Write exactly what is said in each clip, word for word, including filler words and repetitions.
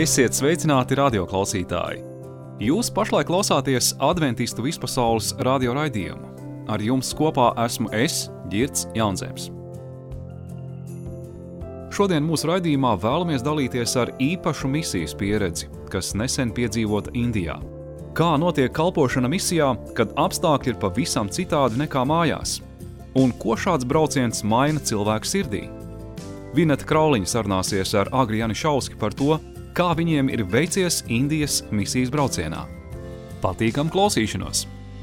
Esiet sveicināti radioklausītāji! Jūs pašlaik klausāties Adventistu vispasaules radio raidījumu. Ar jums kopā esmu es, Girts Jaunzems. Šodien mūsu raidījumā vēlamies dalīties ar īpašu misijas pieredzi, kas nesen piedzīvota Indijā. Kā notiek kalpošana misijā, kad apstākļi ir pavisam citādi nekā mājās? Un ko šāds brauciens maina cilvēku sirdī? Vineta Krauliņa sarunāsies ar Agri Janišauski par to, kā viņiem ir veicies Indijas misijas braucienā. Patīkam klausīšanos!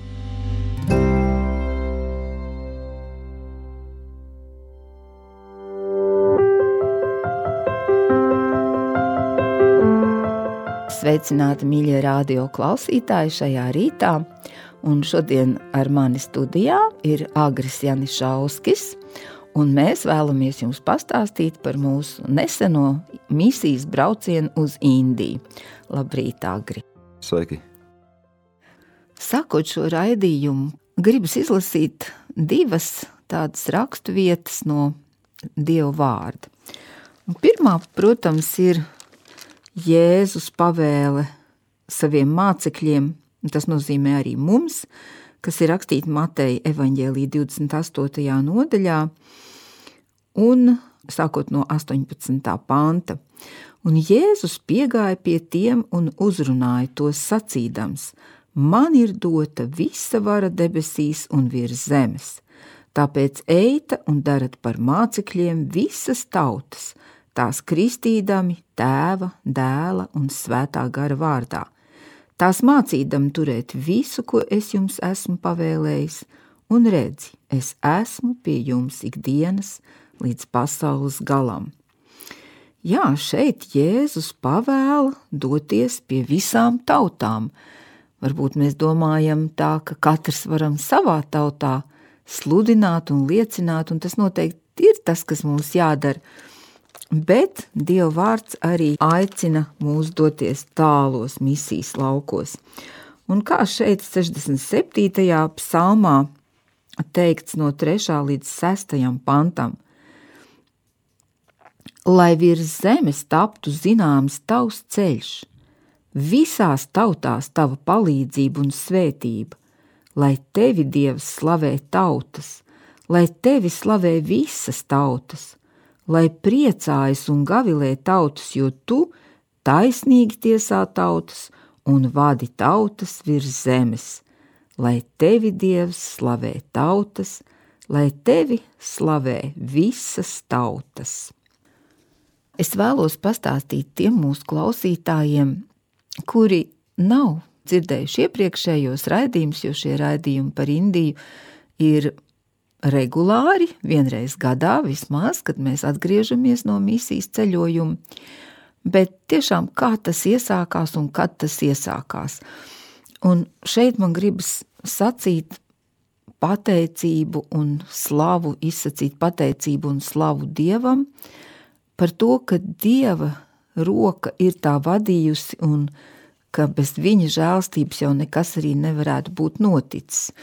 Sveicināti, mīļie radio klausītāji šajā rītā, un šodien ar mani studijā ir Agris Janišauskis, un mēs vēlamies jums pastāstīt par mūsu neseno misijas braucienu uz Indiju. Labrīt, Agri! Sveiki! Sakot šo raidījumu, gribas izlasīt divas tādas rakstu vietas no Dieva vārda. Un pirmā, protams, ir Jēzus pavēle saviem mācekļiem, tas nozīmē arī mums, kas ir rakstīta Mateja evaņģēlija divdesmit astotajā nodaļā un sākot no astoņpadsmitā panta. Un Jēzus piegāja pie tiem un uzrunāja tos sacīdams: man ir dota visa vara debesīs un virs zemes. Tāpēc eita un darat par mācekļiem visas tautas, tās kristīdami Tēva, Dēla un Svētā gara vārdā. Tās mācīdam turēt visu, ko es jums esmu pavēlējis, un redzi, es esmu pie jums ikdienas līdz pasaules galam. Jā, šeit Jēzus pavēla doties pie visām tautām. Varbūt mēs domājam tā, ka katrs varam savā tautā sludināt un liecināt, un tas noteikti ir tas, kas mums jādara. Bet Dieva vārds arī aicina mūs doties tālos misijas laukos. Un kā šeit sešdesmit septītajā psalmā teikts no trešā līdz sestajam pantam: lai virs zemes taptu zināms tavs ceļš, visās tautās tava palīdzība un svētība, lai tevi Dievs slavē tautas, lai tevi slavē visas tautas, lai priecājas un gavilē tautas, jo tu taisnīgi tiesā tautas un vadi tautas virs zemes, lai tevi Dievs slavē tautas, lai tevi slavē visas tautas. Es vēlos pastāstīt tiem mūsu klausītājiem, kuri nav dzirdējuši iepriekšējos raidījumus, jo šie raidījumi par Indiju ir regulāri, vienreiz gadā vismaz, kad mēs atgriežamies no misijas ceļojuma, bet tiešām kā tas iesākās un kad tas iesākās. Un šeit man gribas sacīt pateicību un slavu, izsacīt pateicību un slavu Dievam par to, ka Dieva roka ir tā vadījusi un ka bez viņa žēlstības jau nekas arī nevarētu būt noticis.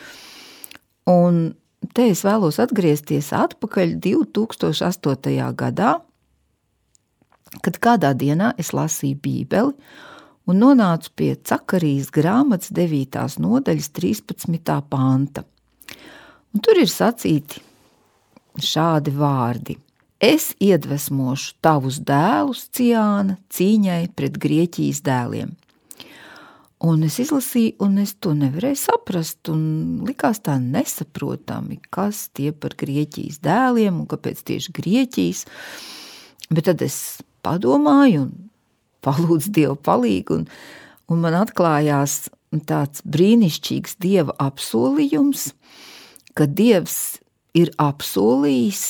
Un te es vēlos atgriezties atpakaļ divi tūkstoši astotajā gadā, kad kādā dienā es lasīju Bībeli un nonācu pie Cakarijas grāmatas devītās nodaļas trīspadsmitā panta. Un tur ir sacīti šādi vārdi: es iedvesmošu tavus dēlus Ciāna cīņai pret Grieķijas dēliem. Un es izlasīju, un es to nevarēju saprast, un likās tā nesaprotami, kas tie par Grieķijas dēliem un kāpēc tieši Grieķijas. Bet tad es padomāju un palūdzu Dievu palīgu, un, un man atklājās tāds brīnišķīgs Dieva apsolījums, ka Dievs ir apsolījis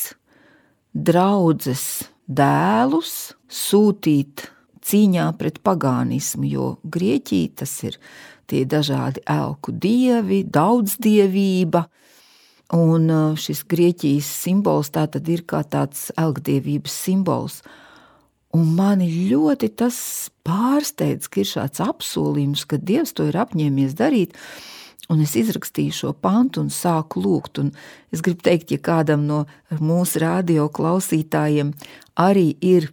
draudzes dēlus sūtīt cīņā pret pagānismu, jo Grieķija tas ir tie dažādi elku dievi, daudzdievība, un šis Grieķijas simbols tā tad ir kā tāds elkdievības simbols. Un mani ļoti tas pārsteidz, ka ir šāds apsolījums, ka Dievs to ir apņēmies darīt, un es izrakstīju šo pantu un sāku lūgt, un es gribu teikt, ja kādam no mūsu radio klausītājiem arī ir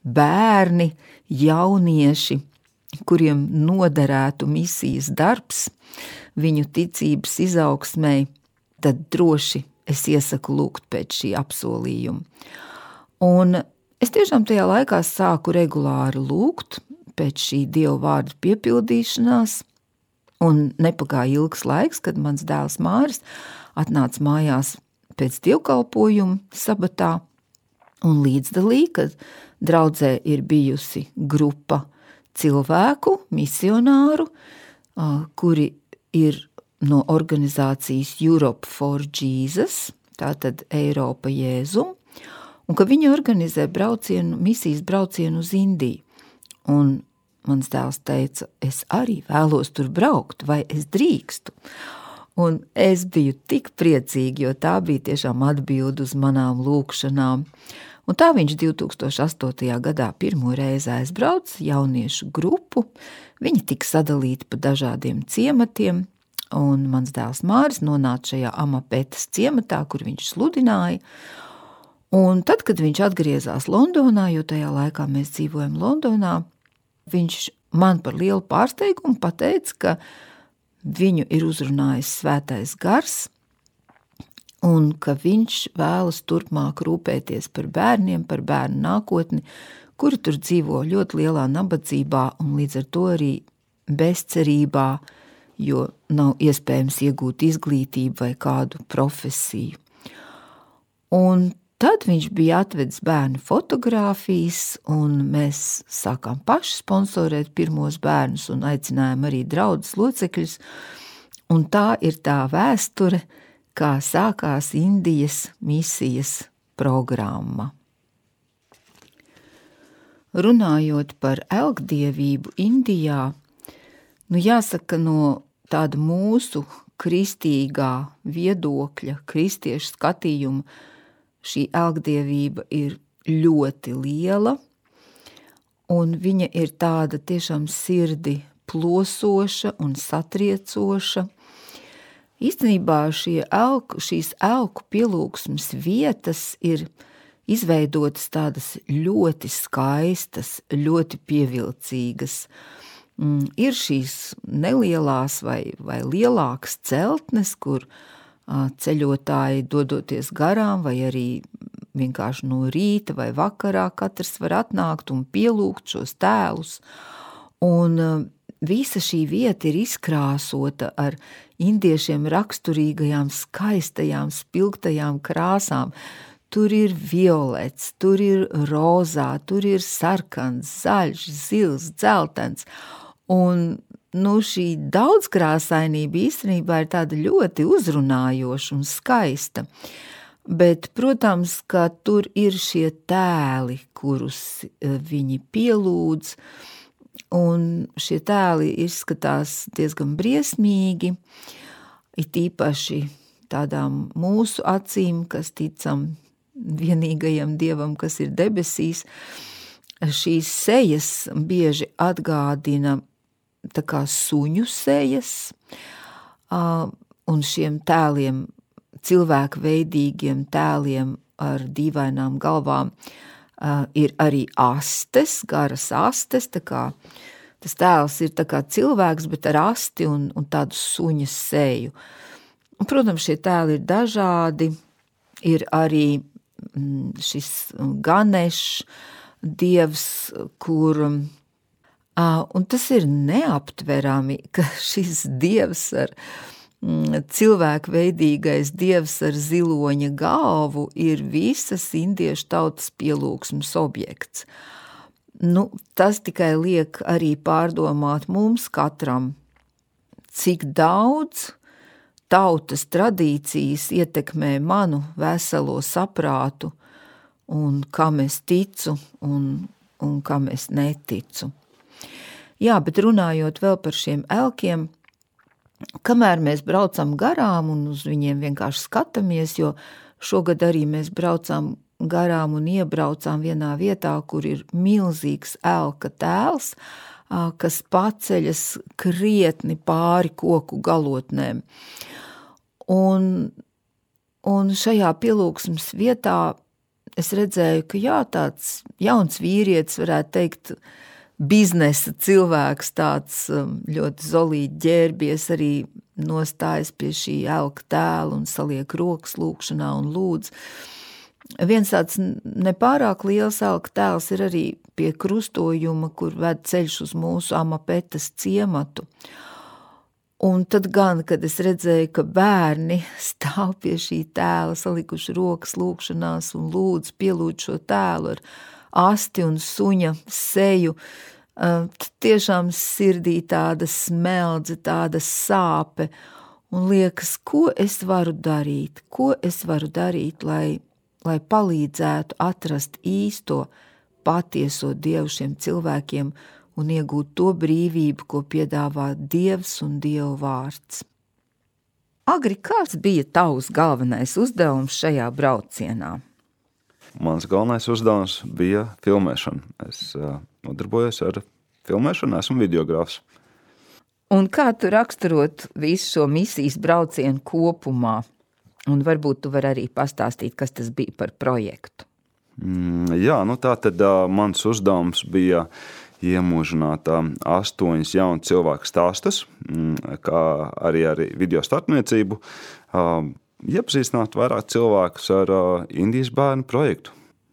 bērni, jaunieši, kuriem noderētu misijas darbs, viņu ticības izaugsmei, tad droši es iesaku lūgt pēc šī apsolījuma. Un es tiešām tajā laikā sāku regulāri lūgt pēc šī Dieva vārda piepildīšanās, un nepagāja ilgs laiks, kad mans dēls Māris atnāca mājās pēc dievkalpojuma sabatā un līdzdalīja, kad draudzē ir bijusi grupa cilvēku, misionāru, kuri ir no organizācijas Europe for Jesus, tātad Eiropa Jēzum, un ka viņi organizē braucienu, misijas braucienu uz Indiju. Un mans dēls teica, es arī vēlos tur braukt, vai es drīkstu. Un es biju tik priecīgi, jo tā bija tiešām atbilde uz manām lūkšanām. Un tā viņš divi tūkstoši astotajā gadā pirmo reizi aizbrauc jauniešu grupu. Viņi tika sadalīti pa dažādiem ciematiem, un mans dēls Māris nonāca šajā Amapetas ciematā, kur viņš sludināja. Un tad, kad viņš atgriezās Londonā, jo tajā laikā mēs dzīvojam Londonā, viņš man par lielu pārsteigumu pateica, ka viņu ir uzrunājis svētais gars un ka viņš vēlas turpmāk rūpēties par bērniem, par bērnu nākotni, kuri tur dzīvo ļoti lielā nabadzībā un līdz ar to arī bezcerībā, jo nav iespējams iegūt izglītību vai kādu profesiju. Un tad viņš bija atvedis bērnu fotogrāfijas, un mēs sākām paši sponsorēt pirmos bērnus un aicinājām arī draudzes locekļus, un tā ir tā vēsture, kā sākās Indijas misijas programma. Runājot par elgdievību Indijā, nu jāsaka, no tāda mūsu kristīgā viedokļa, kristiešu skatījuma, šī elgdievība ir ļoti liela, un viņa ir tāda tiešām sirdi plosoša un satriecoša. Īstenībā šie elku, šīs elku pielūgsmes vietas ir izveidotas tādas ļoti skaistas, ļoti pievilcīgas. Mm, ir šīs nelielās vai, vai lielākas celtnes, kur ceļotāji dodoties garām vai arī vienkārši no rīta vai vakarā katrs var atnākt un pielūgt šos tēlus. Un visa šī vieta ir izkrāsota ar indiešiem raksturīgajām, skaistajām, spilgtajām krāsām. Tur ir violets, tur ir rozā, tur ir sarkans, zaļš, zils, dzeltens. Un nu, šī daudzkrāsainība īstenībā ir tāda ļoti uzrunājoša un skaista. Bet, protams, ka tur ir šie tēli, kurus viņi pielūdz, un šie tēli izskatās diezgan briesmīgi, it īpaši tādām mūsu acīm, kas ticam vienīgajam dievam, kas ir debesīs. Šīs sejas bieži atgādina tā kā suņu sejas, un šiem tēliem, cilvēku veidīgiem tēliem ar dīvainām galvām, ir arī astes, garas astes, tā kā tas tēls ir tā kā cilvēks, bet ar asti un, un tādu suņa seju. Un, protams, šie tēli ir dažādi, ir arī šis Ganešs dievs, kur un tas ir neaptverami, ka šis dievs ar cilvēku veidīgais dievs ar ziloņa galvu ir visas indiešu tautas pielūgsmes objekts. Nu, tas tikai liek arī pārdomāt mums katram, cik daudz tautas tradīcijas ietekmē manu veselo saprātu un kam es ticu un, un kam es neticu. Jā, bet runājot vēl par šiem elkiem, kamēr mēs braucam garām un uz viņiem vienkārši skatāmies, jo šogad arī mēs braucām garām un iebraucām vienā vietā, kur ir milzīgs elka tēls, kas paceļas krietni pāri koku galotnēm. Un, un šajā pielūgsmes vietā es redzēju, ka jā, tāds jauns vīrietis, varētu teikt, biznesa cilvēks, tāds ļoti zolīti ģērbies, arī nostājas pie šī elka tēla un saliek rokas lūkšanā un lūdz. Viens tāds nepārāk liels elka tēls ir arī pie krustojuma, kur ved ceļš uz mūsu Amapetas ciematu. Un tad gan, kad es redzēju, ka bērni stāv pie šī tēla, salikuši rokas lūkšanās un lūdz, pielūdz šo tēlu ar asti un suņa seju, tiešām sirdī tāda smeldze, tāda sāpe, un liekas, ko es varu darīt, ko es varu darīt, lai, lai palīdzētu atrast īsto, patieso Dievu šiem cilvēkiem un iegūt to brīvību, ko piedāvā Dievs un Dieva vārds. Agri, kāds bija tavs galvenais uzdevums šajā braucienā? Mans galvenais uzdevums bija filmēšana. Es uh, nodarbojos ar filmēšanu, esmu videogrāfs. Un kā tu raksturot visu šo misijas braucienu kopumā? Un varbūt tu vari arī pastāstīt, kas tas bija par projektu. Mm, jā, nu tā tad uh, mans uzdevums bija iemūžināt uh, astoņas jaunu cilvēku stāstus, mm, kā arī ar video starpniecību, uh, iepazīstināt vairāk cilvēkus ar uh, Indijas bērnu projektu.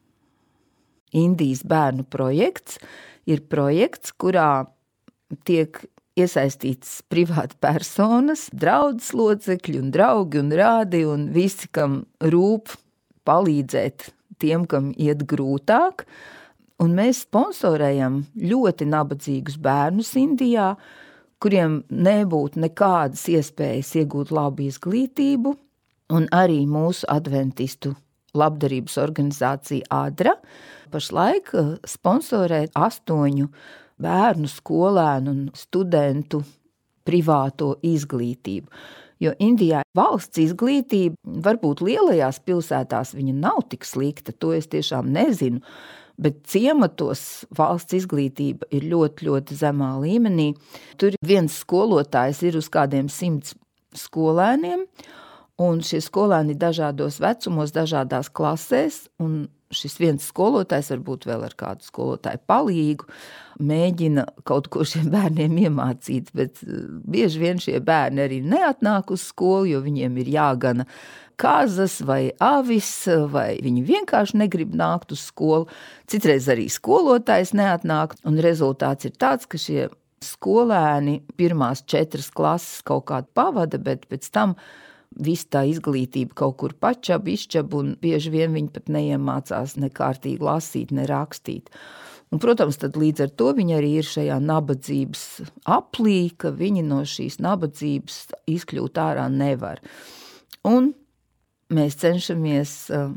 Indijas bērnu projekts ir projekts, kurā tiek iesaistīts privāti personas, draudzes locekļi un draugi un rādi un visi, kam rūp palīdzēt tiem, kam iet grūtāk. Un mēs sponsorējam ļoti nabadzīgus bērnus Indijā, kuriem nebūtu nekādas iespējas iegūt labu izglītību. Un arī mūsu adventistu labdarības organizācija Adra pašlaik sponsorē astoņu bērnu, skolēnu un studentu privāto izglītību. Jo Indijā valsts izglītība, varbūt lielajās pilsētās viņa nav tik slikta, to es tiešām nezinu, bet ciematos valsts izglītība ir ļoti, ļoti zemā līmenī. Tur viens skolotājs ir uz kādiem simts skolēniem, un šie skolēni dažādos vecumos, dažādās klasēs, un šis viens skolotājs, varbūt vēl ar kādu skolotāju palīgu, mēģina kaut ko šiem bērniem iemācīt, bet bieži vien šie bērni arī neatnāk uz skolu, jo viņiem ir jāgana kazas vai avis, vai viņi vienkārši negrib nākt uz skolu. Citreiz arī skolotājs neatnāk, un rezultāts ir tāds, ka šie skolēni pirmās četras klases kaut kādu pavada, bet pēc tam viss tā izglītība kaut kur pačab, izčab, un bieži vien viņi pat neiemācās ne kārtīgi lasīt, ne rakstīt. Un, protams, tad līdz ar to viņi arī ir šajā nabadzības aplī, ka viņi no šīs nabadzības izkļūt ārā nevar. Un mēs cenšamies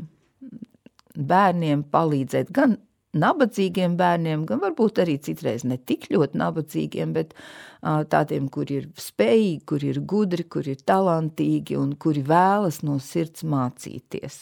bērniem palīdzēt gan nabadzīgiem bērniem, gan varbūt arī citreiz ne tik ļoti nabadzīgiem, bet tādiem, kuri ir spējīgi, kuri ir gudri, kuri ir talantīgi un kuri vēlas no sirds mācīties.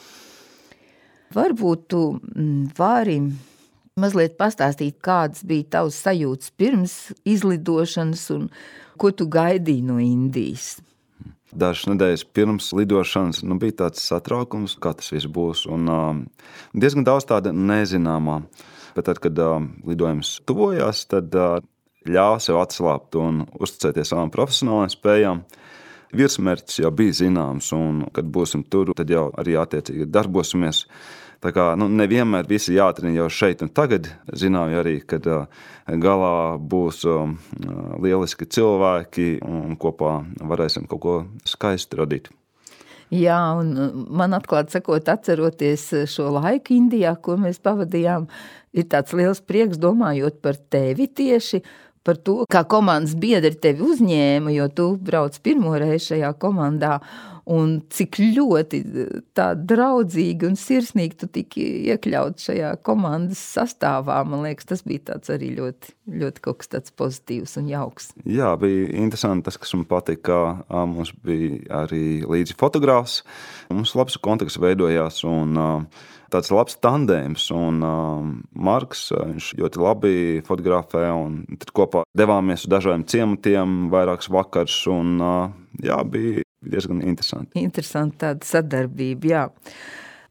Varbūt tu vari mazliet pastāstīt, kādas bija tavas sajūtas pirms izlidošanas un ko tu gaidīji no Indijas? Dažas nedēļas pirms lidošanas nu, bija tāds satraukums, kā tas viss būs, un uh, diezgan daudz tāda nezināmā. Bet tad, kad uh, lidojums tuvojās, tad uh, ļāva sev atslābt un uzticēties savām profesionālajām spējām. Virsmērķis jau bija zināms, un kad būsim tur, tad jau arī attiecīgi darbosimies. Tā kā nu, nevienmēr visi jāatrina jau šeit un tagad. Zināju arī, kad uh, galā būs uh, lieliski cilvēki un kopā varēsim kaut ko skaistu radīt. Jā, un man atklāt sakot, atceroties šo laiku Indijā, ko mēs pavadījām, ir tāds liels prieks domājot par tevi tieši, par to, kā komandas biedri tevi uzņēma, jo tu brauc pirmo reizi šajā komandā, un cik ļoti tā draudzīgi un sirsnīgi tu tiki iekļaut šajā komandas sastāvā. Man liekas, tas bija tāds arī ļoti, ļoti kaut kas tāds pozitīvs un jauks. Jā, bija interesanti tas, kas man patika, ka mums bija arī līdzi fotogrāfs. Mums labs kontakts veidojās un tāds labs tandēms, un Marks, viņš ļoti labi fotografē, un tad kopā devāmies uz dažādiem ciematiem vairākus vakars, un jā, bija diezgan interesanti. Interesanti tāda sadarbība, jā.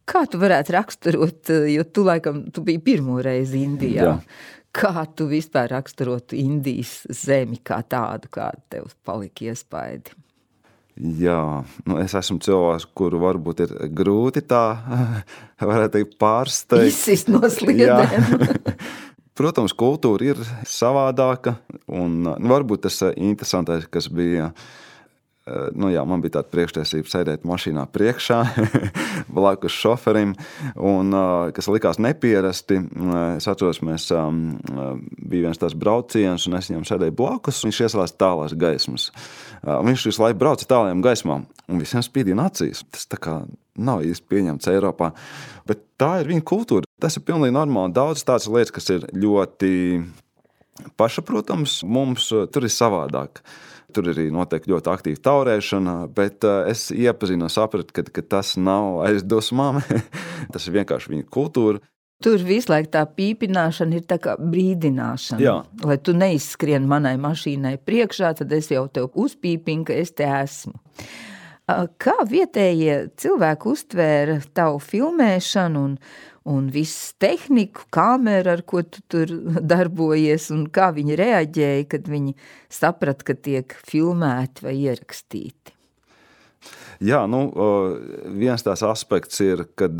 Kā tu varētu raksturot, jo tu laikam tu biji pirmo reizi Indijā, Jā. Kā tu vispār raksturotu Indijas zemi kā tādu, kāda tev palika iespaidi? Jā, nu es esmu cilvēks, kuru varbūt ir grūti tā, varētu teikt, pārsteigt. Izsist no sliedēm. Protams, kultūra ir savādāka, un nu, varbūt tas interesantais, kas bija, nu jā, man bija tāda priekštiesība sēdēt mašīnā priekšā, blakus šoferim, un kas likās nepierasti. Es atceros, mēs bija viens tās brauciens, un es viņam sēdēju blakus, un viņš ieslēdz tālās gaismas. Viņš visu laiku brauca tālajām gaismām, un visiem spīdina acīs. Tas tā kā nav īsti pieņemts Eiropā, bet tā ir viņa kultūra. Tas ir pilnīgi normāli. Daudz tādas lietas, kas ir ļoti pašaprotams, mums tur ir savādāk. Tur arī notiek ļoti aktīva taurēšana, bet es iepazinu, sapratu, ka, ka tas nav aizdusmām. Tas ir vienkārši viņa kultūra. Tur visu laiku tā pīpināšana ir tā kā brīdināšana. Jā. Lai tu neizskrien manai mašīnai priekšā, tad es jau tev uzpīpinu, ka es te esmu. Kā vietējie cilvēki uztvēra tavu filmēšanu un, un visu tehniku, kameru, ar ko tu tur darbojies, un kā viņi reaģēja, kad viņi saprata, ka tiek filmēti vai ierakstīti? Jā, nu, viens tās aspekts ir, kad,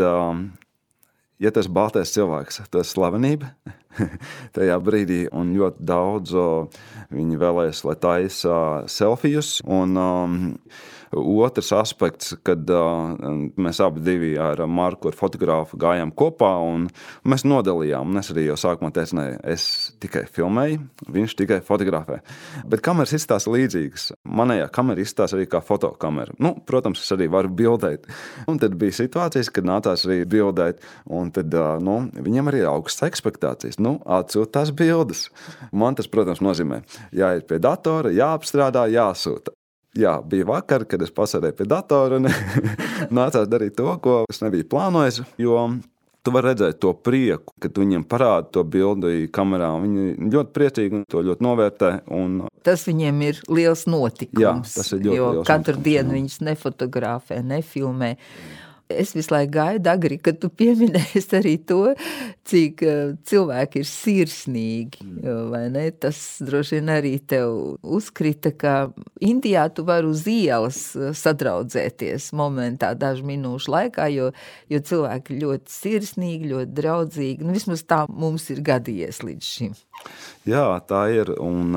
ja tas baltais cilvēks, tas slavenība tajā brīdī, un ļoti daudz viņi vēlēs, lai taisa selfijus, un um, otrs aspekts, kad uh, mēs abi divi ar Marku, ar fotogrāfu gājām kopā, un mēs nodalījām, un es arī jau sākumā teicu, ne, es tikai filmēju, viņš tikai fotografē. Bet kameras izstās līdzīgas. Manējā kamera izstās arī kā fotokamera. Nu, protams, es arī varu bildēt. Un tad bija situācijas, kad nācās arī bildēt, un tad, uh, nu, viņiem arī ir augstas ekspektācijas. Nu, atsūt tās bildes. Man tas, protams, nozīmē, jāiet pie datora, jāapstrādā, jāsūta. Jā, bija vakar, kad es pasēdēju pie datora un nācās darīt to, ko es nebiju plānojis, jo tu vari redzēt to prieku, kad tu viņiem parādi to bildi kamerā. Viņi ļoti priecīgi un to ļoti novērtē. Un tas viņiem ir liels notikums, jā, tas ir ļoti jo liels katru notikums, dienu jā. Viņus nefotografē, nefilmē. Es visu laiku gaidu, Agri, kad tu pieminēsi arī to, cik cilvēki ir sirsnīgi, vai ne? Tas droši vien arī tev uzkrita, ka Indijā tu vari uz ielas sadraudzēties momentā dažu minūšu laikā, jo, jo cilvēki ļoti sirsnīgi, ļoti draudzīgi. Nu, vismaz tā mums ir gadījies līdz šim. Jā, tā ir, un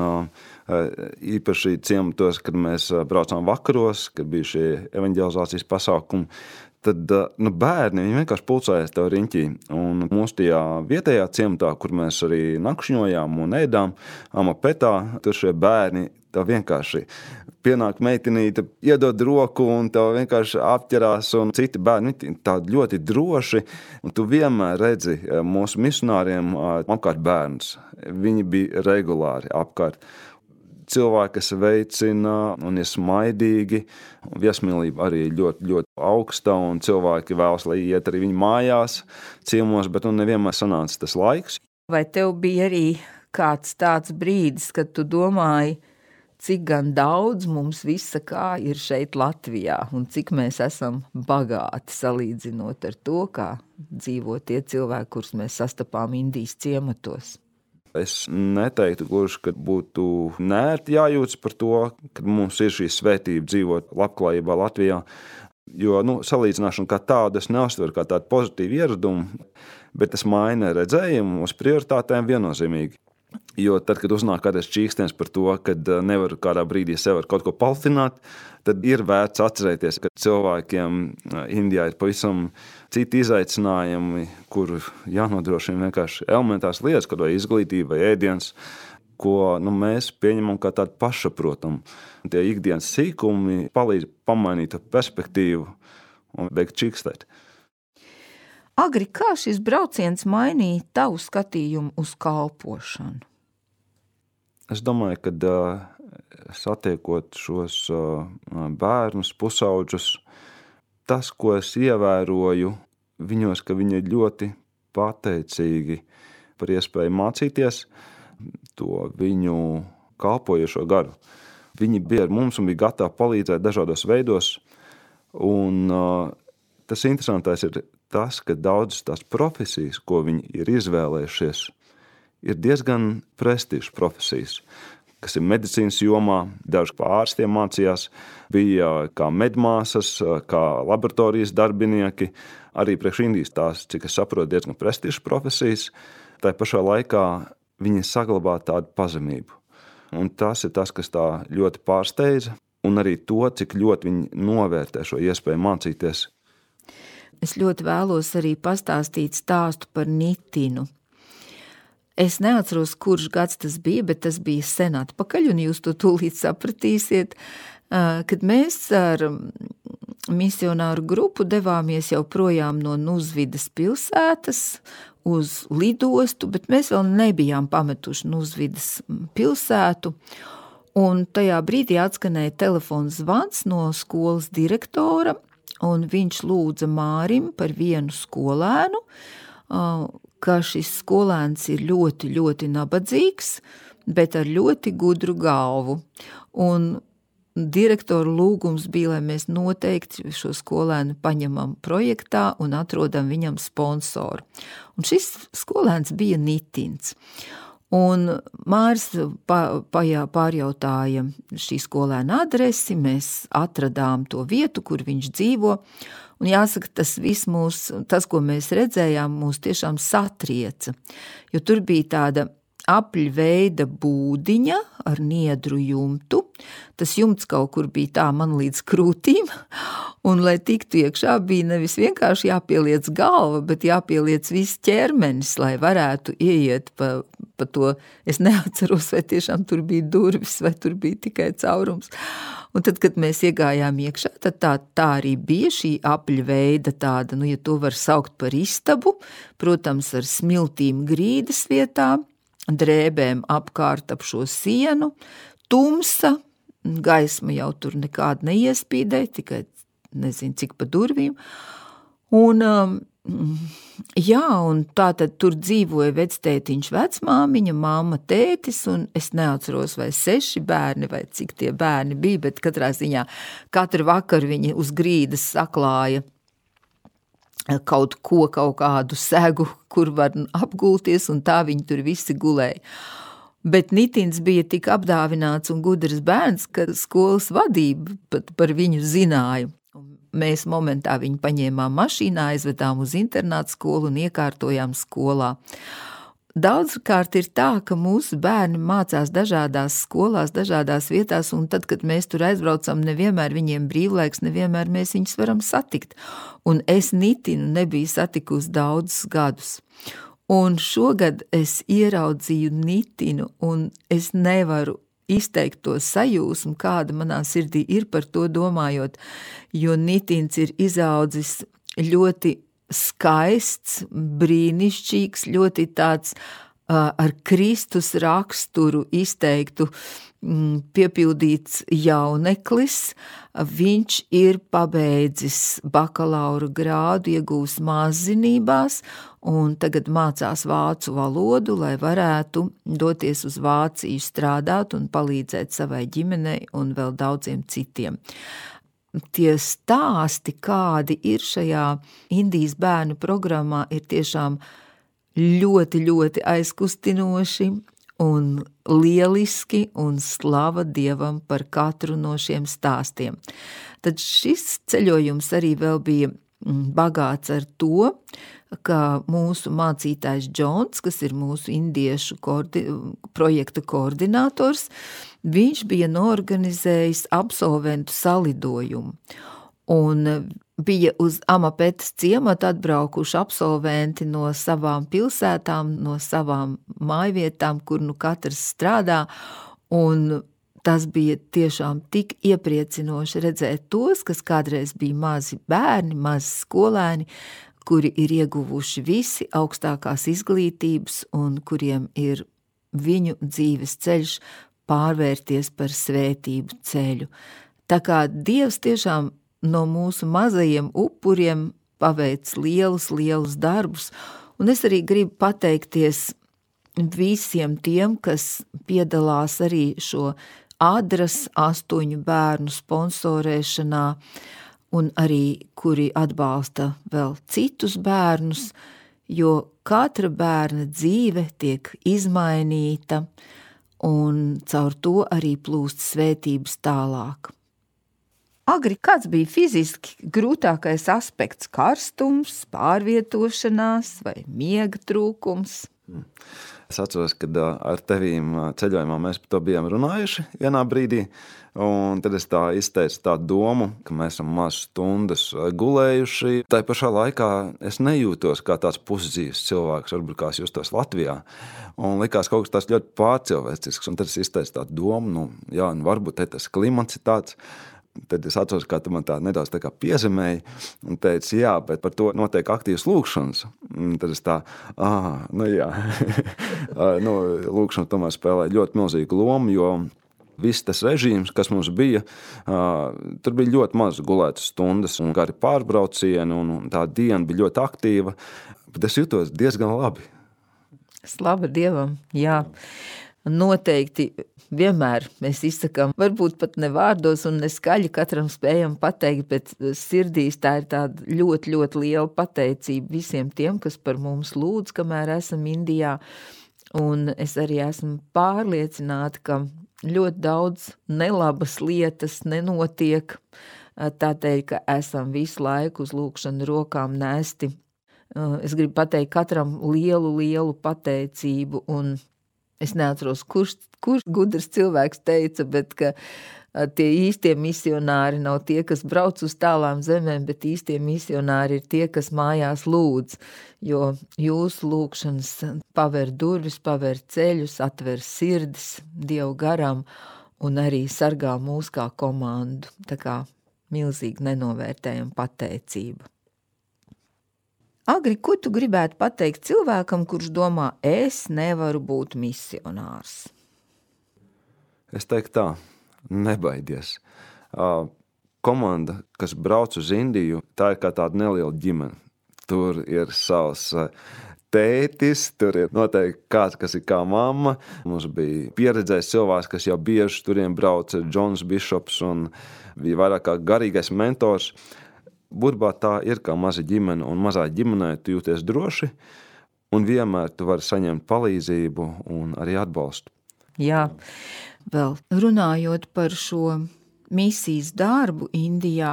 īpaši ciematos, kad mēs braucām vakaros, kad bija šie evaņģelizācijas pasākumi, tad nu, bērni viņi vienkārši pulcējās tev riņķī. Un mūsu tajā vietējā ciematā, kur mēs arī nakšņojām un ēdām, Amapetā, tur šie bērni tev vienkārši pienāk meitenīte, iedod roku un tev vienkārši apķerās, un citi bērni tādi ļoti droši, un tu vienmēr redzi mūsu misionāriem apkārt bērnus. Viņi bija regulāri apkārt. Cilvēki, kas veicina un ir smaidīgi, viesmīlība arī ļoti, ļoti augsta, un cilvēki vēlas, lai iet arī viņu mājās, ciemos, bet nu nevienmēr sanāca tas laiks. Vai tev bija arī kāds tāds brīdis, kad tu domāji, cik gan daudz mums visa kā ir šeit Latvijā, un cik mēs esam bagāti salīdzinot ar to, kā dzīvo tie cilvēki, kurus mēs sastapām Indijas ciematos? Es neteiktu gluži, ka būtu nērti jājūtas par to, ka mums ir šī svētība dzīvot labklājībā Latvijā, jo nu, salīdzināšana kā tādu es neuztveru kā tādu pozitīvu ieradumu, bet tas maina redzējumu uz prioritātēm viennozīmīgi. Jo tad, kad uznāk kādreiz čīkstens par to, kad nevar kādā brīdī sev ar kaut ko paltināt, tad ir vērts atcerēties, ka cilvēkiem Indijā ir pavisam citi izaicinājumi, kur jānodrošina vienkārši elementāras lietas, kaut vai izglītība vai ēdiens, ko nu, mēs pieņemam kā tādu pašsaprotamu. Tie ikdienas sīkumi palīdz pamainīt perspektīvu un beigt čīkstēt. Agri, kā šis brauciens mainīja tavu skatījumu uz kalpošanu? Es domāju, ka satiekot šos bērnus, pusauģus, tas, ko es ievēroju viņos, ka viņi ir ļoti pateicīgi par iespēju mācīties to viņu kalpojošo garu. Viņi bija ar mums un bija gatavi palīdzēt dažādos veidos, un tas interesantais ir tas, ka daudzas tās profesijas, ko viņi ir izvēlējušies, ir diezgan prestižas profesijas, kas ir medicīnas jomā. Daži ārstiem mācījās, bija kā medmāsas, kā laboratorijas darbinieki. Arī priekš Indijas tās, cik es saprotu, diezgan prestižas profesijas. Tā pašā laikā viņi saglabā tādu pazemību. Un tas ir tas, kas tā ļoti pārsteidza. Un arī to, cik ļoti viņi novērtē šo iespēju mācīties. Es ļoti vēlos arī pastāstīt stāstu par Nitinu. Es neatceros, kurš gads tas bija, bet tas bija sen atpakaļ, un jūs to tūlīt sapratīsiet, kad mēs ar misionāru grupu devāmies jau projām no Nuzvidas pilsētas uz lidostu, bet mēs vēl nebijām pametuši Nuzvidas pilsētu, un tajā brīdī atskanēja telefons zvans no skolas direktora, un viņš lūdza Mārim par vienu skolēnu, ka šis skolēns ir ļoti, ļoti nabadzīgs, bet ar ļoti gudru galvu. Un direktoru lūgums bija, lai mēs noteikti šo skolēnu paņemam projektā un atrodam viņam sponsoru. Un šis skolēns bija Nitins. Un Māris pa, pajā, pārjautāja šī skolēna adresi, mēs atradām to vietu, kur viņš dzīvo, un jāsaka, tas viss mūs, tas, ko mēs redzējām, mūs tiešām satrieca, jo tur bija tāda apļveida būdiņa ar niedru jumtu, tas jumts kaut kur bija tā man līdz krūtīm, un lai tiktu iekšā bija nevis vienkārši jāpieliec galva, bet jāpieliec viss ķermenis, lai varētu ieiet pa, pa to, es neatceros, vai tiešām tur bija durvis, vai tur bija tikai caurums. Un tad, kad mēs iegājām iekšā, tad tā, tā arī bija šī apļveida tāda, nu, ja to var saukt par istabu, protams, ar smiltīm grīdas vietā, drēbēm apkārt ap šo sienu, tumsa, gaisma jau tur nekāda neiespīdēja, tikai nezinu, cik pa durvīm. Un, jā, un tā tad tur dzīvoja vectētiņš, vecmāmiņa, mamma, tētis, un es neatceros, vai seši bērni, vai cik tie bērni bija, bet katrā ziņā katru vakaru viņi uz grīdas saklāja kaut ko, kaut kādu segu, kur var apgulties, un tā viņi tur visi gulēja. Bet Nitins bija tik apdāvināts un gudrs bērns, ka skolas vadība pat par viņu zināja. Mēs momentā viņu paņēmām mašīnā, aizvedām uz internātu skolu un iekārtojām skolā. Daudzkārt ir tā, ka mūsu bērni mācās dažādās skolās, dažādās vietās, un tad, kad mēs tur aizbraucam, nevienmēr viņiem brīvlaiks, nevienmēr mēs viņus varam satikt. Un es Nitinu nebiju satikusi daudzus gadus. Un šogad es ieraudzīju Nitinu, un es nevaru izteikt to sajūsmu, kāda manā sirdī ir par to domājot, jo Nitins ir izaudzis ļoti skaists, brīnišķīgs, ļoti tāds uh, ar Kristus raksturu izteiktu mm, piepildīts jauneklis. Viņš ir pabeidzis bakalaura grādu, iegūs māszinībās un tagad mācās vācu valodu, lai varētu doties uz Vāciju strādāt un palīdzēt savai ģimenei un vēl daudziem citiem. Tie stāsti, kādi ir šajā Indijas bērnu programmā, ir tiešām ļoti, ļoti aizkustinoši un lieliski, un slava Dievam par katru no šiem stāstiem. Tad šis ceļojums arī vēl bija bagāts ar to, ka mūsu mācītājs Džons, kas ir mūsu indiešu koordi- projekta koordinators, viņš bija noorganizējis absolventu salidojumu. Un bija uz Amapetas ciematu atbraukuši absolventi no savām pilsētām, no savām mājvietām, kur nu katrs strādā, un tas bija tiešām tik iepriecinoši redzēt tos, kas kādreiz bija mazi bērni, mazi skolēni, kuri ir ieguvuši visi augstākās izglītības un kuriem ir viņu dzīves ceļš pārvērties par svētību ceļu. Tā kā Dievs tiešām no mūsu mazajiem upuriem paveic lielus, lielus darbus, un es arī gribu pateikties visiem tiem, kas piedalās arī šo Adras astoņu bērnu sponsorēšanā, un arī kuri atbalsta vēl citus bērnus, jo katra bērna dzīve tiek izmainīta, un caur to arī plūst svētības tālāk. Agri, kāds bija fiziski grūtākais aspekts? Karstums, pārvietošanās vai miega trūkums? Es atceros, kad ar tevīm ceļojumā mēs par to bijām runājuši vienā brīdī, un tad es tā izteicu tā domu, ka mēs esam mazas stundas gulējuši. Tā pašā laikā es nejūtos kā tāds pusdzīves cilvēks, varbūt kā es justos Latvijā, un likās kaut kas tāds ļoti pārcilvēcisks, un tad es izteicu tā domu, nu, jā, nu, varbūt te tas klimats ir tāds. Tad es atceros, kā tu man tā nedaudz tā kā piezemēji un teici, jā, bet par to notiek aktīvas lūkšanas. Un tad es tā, ā, nu jā, nu, lūkšana tomēr spēlē ļoti milzīgu lomu, jo viss tas režīms, kas mums bija, tur bija ļoti maz gulētas stundas un gari pārbraucieni, un tā diena bija ļoti aktīva, bet es jutos diezgan labi. Slava Dievam, jā. Noteikti vienmēr mēs izsakām, varbūt pat ne vārdos un ne skaļi katram spējam pateikt, bet sirdīs tā ir tāda ļoti, ļoti liela pateicība visiem tiem, kas par mums lūdz, kamēr esam Indijā. Un es arī esmu pārliecināta, ka ļoti daudz nelabas lietas nenotiek, tādēļ, ka esam visu laiku uz lūkšanu rokām nesti. Es gribu pateikt katram lielu, lielu pateicību, un es neatceros, kurš, kurš gudrs cilvēks teica, bet ka tie īstie misionāri nav tie, kas brauc uz tālām zemēm, bet īstie misionāri ir tie, kas mājās lūdz, jo jūsu lūkšanas paver durvis, paver ceļus, atver sirdis Dievu garam un arī sargā mūs kā komandu. Tā kā milzīgi nenovērtējam pateicību. Agri, ko tu gribētu pateikt cilvēkam, kurš domā, es nevaru būt misionārs? Es teiktu tā, nebaidies. Komanda, kas brauc uz Indiju, tā ir kā tāda neliela ģimene. Tur ir savs tētis, tur ir noteikti kāds, kas ir kā mamma. Mums bija pieredzējis cilvēks, kas jau bieži turien brauca, Džons Bišops, un bija vairāk kā garīgais mentors. Būtībā tā ir kā maza ģimene, un mazā ģimenē tu jūties droši, un vienmēr tu vari saņemt palīdzību un arī atbalstu. Jā, vēl runājot par šo misijas darbu Indijā,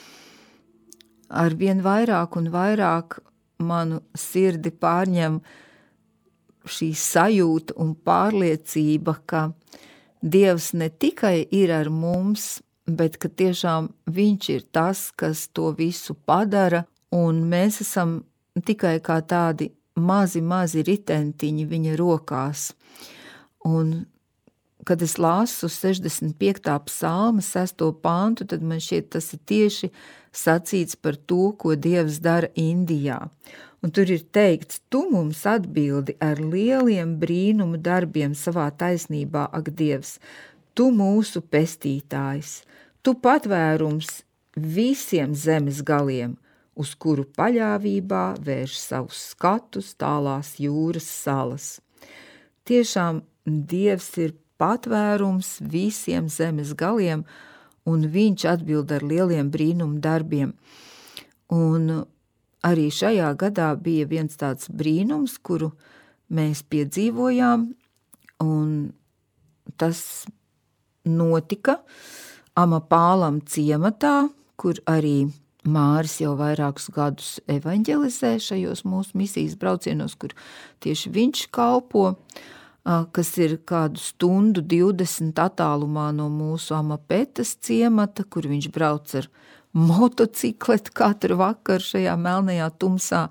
ar vien vairāk un vairāk manu sirdi pārņem šī sajūta un pārliecība, ka Dievs ne tikai ir ar mums, bet ka tiešām viņš ir tas, kas to visu padara, un mēs esam tikai kā tādi mazi, mazi ritentiņi viņa rokās. Un, kad es lasu sešdesmit piektā psalma sesto pantu, tad man šķiet, tas ir tieši sacīts par to, ko Dievs dara Indijā. Un tur ir teikts, tu mums atbildi ar lieliem brīnumu darbiem savā taisnībā, ak Dievs, tu mūsu pestītājs, tu patvērums visiem zemes galiem, uz kuru paļāvībā vērš savus skatus tālās jūras salas. Tiešām Dievs ir patvērums visiem zemes galiem, un viņš atbild ar lieliem brīnumu darbiem. Un arī šajā gadā bija viens tāds brīnums, kuru mēs piedzīvojām, un tas notika Amapālam ciematā, kur arī Māris jau vairākus gadus evaņģelizē šajos mūsu misijas braucienos, kur tieši viņš kalpo, kas ir kādu stundu divdesmit attālumā no mūsu Amapetas ciemata, kur viņš brauc ar motocikletu katru vakaru šajā melnajā tumsā.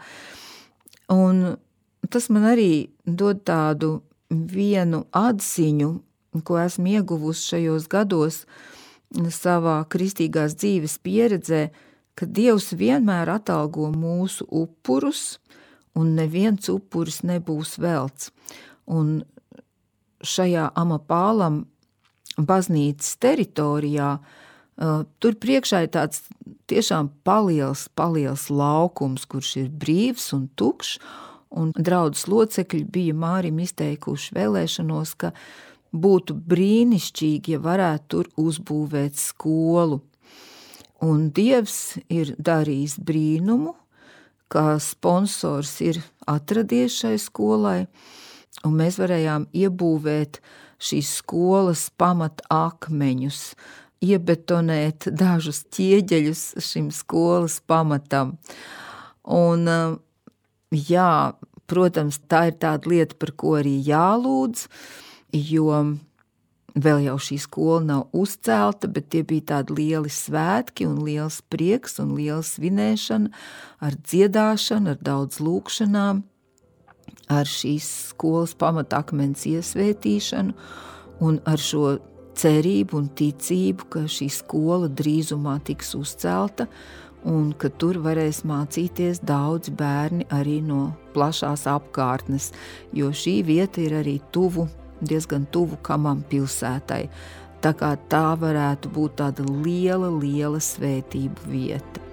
Un tas man arī dod tādu vienu atziņu, ko esmu ieguvusi šajos gados savā kristīgās dzīves pieredzē, ka Dievs vienmēr atalgo mūsu upurus, un neviens upuris nebūs velts. Un šajā Amapālam baznīcas teritorijā uh, tur priekšā ir tāds tiešām paliels, paliels laukums, kurš ir brīvs un tukšs, un draudzes locekļi bija Mārim izteikuši vēlēšanos, ka būtu brīnišķīgi, ja varētu tur uzbūvēt skolu. Un Dievs ir darījis brīnumu, ka sponsors ir atradies šai skolai, un mēs varējām iebūvēt šīs skolas pamat akmeņus, iebetonēt dažus ķieģeļus šim skolas pamatam. Un, jā, protams, tā ir tāda lieta, par ko arī jālūdz, jo vēl jau šī skola nav uzcelta, bet tie bija tādi lieli svētki un liels prieks un liela svinēšana ar dziedāšanu, ar daudz lūkšanām, ar šīs skolas pamatakmens iesvētīšanu un ar šo cerību un ticību, ka šī skola drīzumā tiks uzcelta un ka tur varēs mācīties daudz bērni arī no plašās apkārtnes, jo šī vieta ir arī tuvu, diezgan tuvu Kamam pilsētai. Tā kā tā varētu būt tāda liela, liela svētību vieta.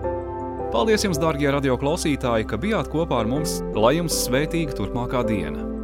Paldies jums, dārgie radioklausītāji, ka bijāt kopā ar mums, lai jums svētīga turpmākā diena!